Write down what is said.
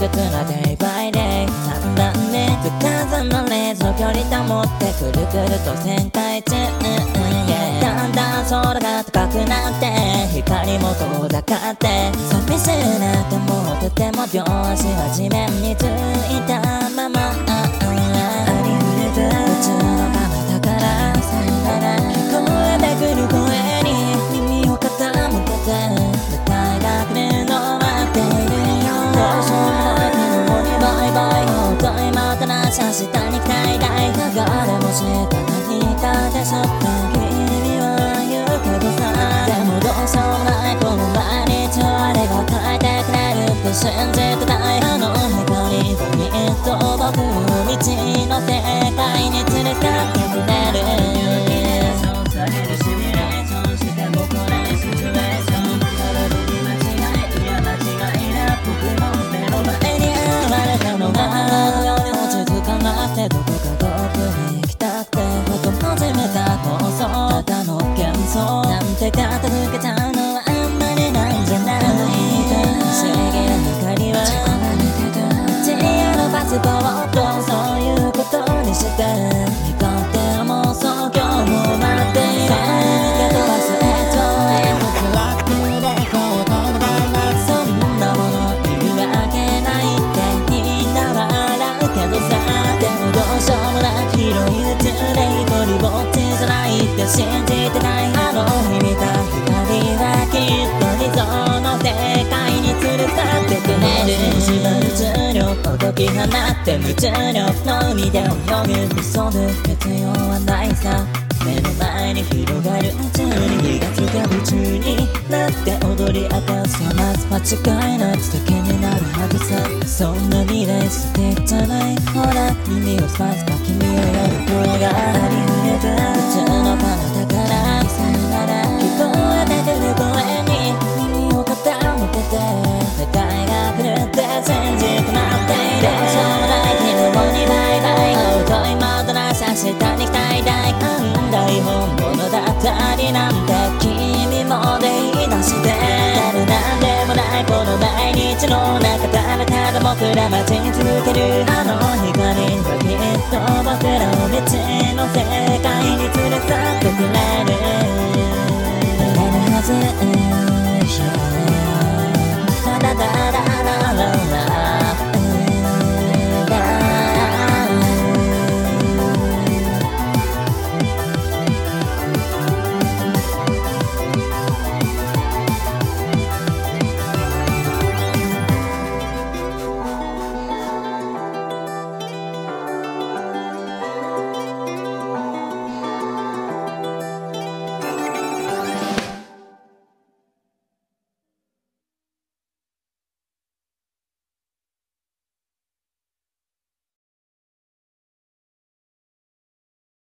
切な Day by Day 3番目つかずのレースの距離保ってくるくると旋回中、だんだん空が高くなって光も遠ざかって寂しくなってもとても両足は地面についたままありふれた宇宙の彼方からさよなら聞こえてくる声に耳を傾けて舞台が来るの待っているよどうしようもないけどもにバイバイ本当にまたなし明日に期待大流れもした何かでしょって君は言うけどさでもどうしようもないこの毎日をあれが変えてくれるって信じてたいあの光がきっと僕を未知の世界に連れてってくれるそうされるシミュレーションしてもこれシチュエーション体に間違いいや間違いな僕も目の前に現れたのがあのように落ち着かなくてどこか遠くに行きたくてふと始めた妄想ただの幻想なんて片付けちゃうのはあんまりなんじゃない不思議な光はチアのパスポートそういうことにして濁ってる妄想今日も待っているけど忘れちゃえフットワークでこう飛んだなそんなものいるわけないってみんなは笑うけどさでもどうしようもない広い宇宙で一人ぼっちじゃないって信じてないあの日見た光はきっと理想の世界に連れ去ってくれる縛る重力を解き放って無重力の海で泳ぐ急ぐ必要はないさ目の前に広がる宇宙に火がつけ夢中になって踊り明かすまず間違いなく素敵になるはずさそんな未来素敵じゃないほら耳を澄ますか君を呼ぶ声がありふれた宇宙の彼方からさよなら聞こえてくる声に耳を傾けて世界が狂って信じて待っているどうしようもない昨日もにバイバイ遠いもとなし明日に期待大大本物だったりなんて君もで言い出して誰なんでもないこの毎日の中ただただ僕ら待ち続けるあの光がきっと僕らを道のせい